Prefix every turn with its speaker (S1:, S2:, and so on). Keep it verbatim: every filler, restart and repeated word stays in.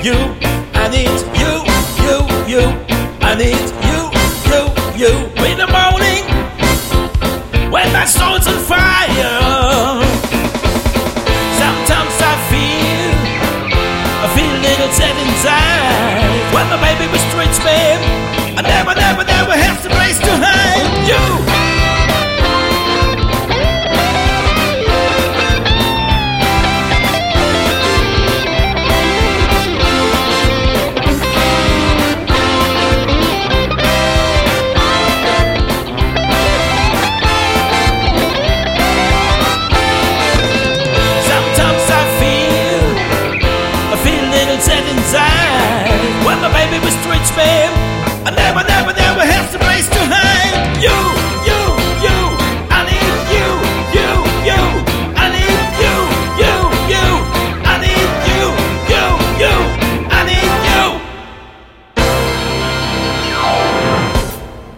S1: you, I need you, you, you, I need you, you, you. In the morning, when my soul's on fire, sometimes I feel, I feel a little sad inside. When my baby mistreats me, I never, never, never have the place to hide.